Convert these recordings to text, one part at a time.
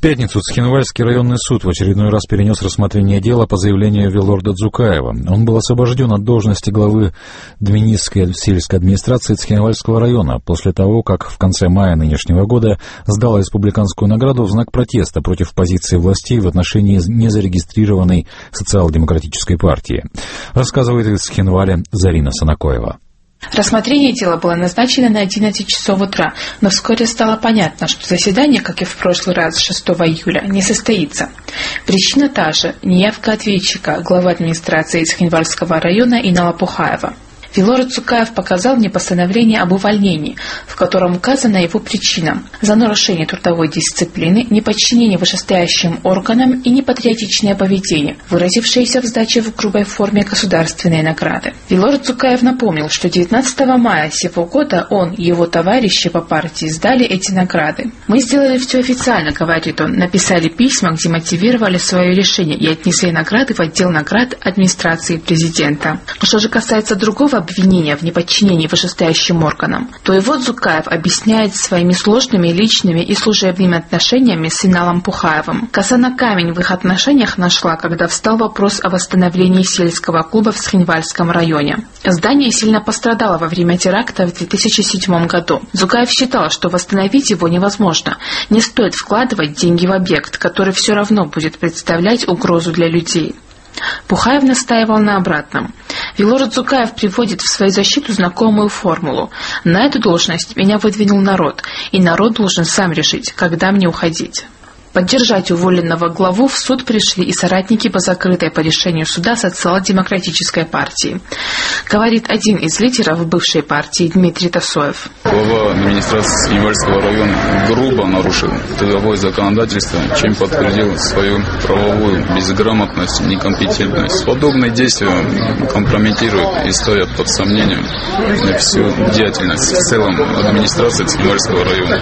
пятницу Цхинвальский районный суд в очередной раз перенес рассмотрение дела по заявлению Вилорда Дзукаева. Он был освобожден от должности главы Двинисской сельской администрации Цхинвальского района после того, как в конце мая нынешнего года сдал республиканскую награду в знак протеста против позиции властей в отношении незарегистрированной социал-демократической партии. Рассказывает из Цхинваля Зарина Санакоева. Рассмотрение дела было назначено на 11 часов утра, но вскоре стало понятно, что заседание, как и в прошлый раз, 6 июля, не состоится. Причина та же – неявка ответчика, главы администрации Цхинвальского района Инала Пухаева. Вилорд Дзукаев показал мне постановление об увольнении, в котором указана его причина – за нарушение трудовой дисциплины, неподчинение вышестоящим органам и непатриотичное поведение, выразившееся в сдаче в грубой форме государственной награды. Вилорд Дзукаев напомнил, что 19 мая сего года он и его товарищи по партии сдали эти награды. «Мы сделали все официально», — говорит он, написали письма, где мотивировали свое решение и отнесли награды в отдел наград администрации президента. Что же касается другого обвинения в неподчинении вышестоящим органам, то его Дзукаев объясняет своими сложными личными и служебными отношениями с Иналом Пухаевым. Коса на камень в их отношениях нашла, когда встал вопрос о восстановлении сельского клуба в Цхинвальском районе. Здание сильно пострадало во время теракта в 2007 году. Дзукаев считал, что восстановить его невозможно. Не стоит вкладывать деньги в объект, который все равно будет представлять угрозу для людей. Пухаев настаивал на обратном. Вилорд Дзукаев приводит в свою защиту знакомую формулу. «На эту должность меня выдвинул народ, и народ должен сам решить, когда мне уходить». Поддержать уволенного главу в суд пришли и соратники по закрытой по решению суда социал-демократической партии. Говорит один из лидеров бывшей партии Дмитрий Тасоев. Глава администрации Цхинвальского района грубо нарушил трудовое законодательство, чем подтвердил свою правовую безграмотность и некомпетентность. Подобные действия компрометируют и ставят под сомнение всю деятельность в целом администрации Цхинвальского района.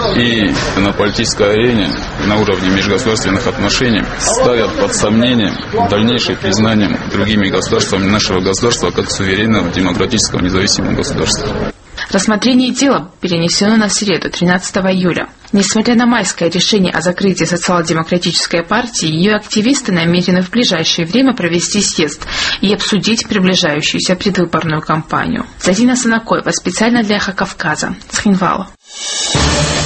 И на политической арене, на уровне межгосударственных отношений ставят под сомнение дальнейшее признание другими государствами нашего государства как суверенного, демократического, независимого государства. Рассмотрение дела перенесено на среду, 13 июля. Несмотря на майское решение о закрытии социал-демократической партии, ее активисты намерены в ближайшее время провести съезд и обсудить приближающуюся предвыборную кампанию. Зарина Санакоева специально для Эхо Кавказа, Цхинвал.